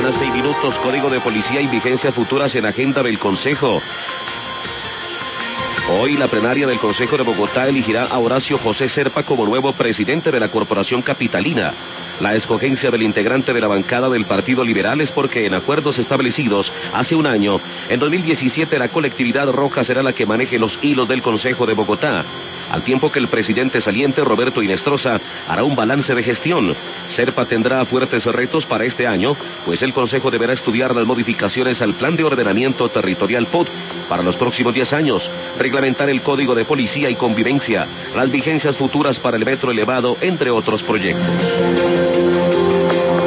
mañana, 6 minutos, Código de Policía y vigencias futuras en agenda del Consejo. Hoy la plenaria del Consejo de Bogotá elegirá a Horacio José Serpa como nuevo presidente de la Corporación Capitalina. La escogencia del integrante de la bancada del Partido Liberal es porque en acuerdos establecidos hace un año, en 2017 la colectividad roja será la que maneje los hilos del Consejo de Bogotá, al tiempo que el presidente saliente Roberto Inestrosa hará un balance de gestión. Serpa tendrá fuertes retos para este año, pues el Consejo deberá estudiar las modificaciones al Plan de Ordenamiento Territorial POT para los próximos 10 años, reglamentar el Código de Policía y Convivencia, las vigencias futuras para el metro elevado, entre otros proyectos.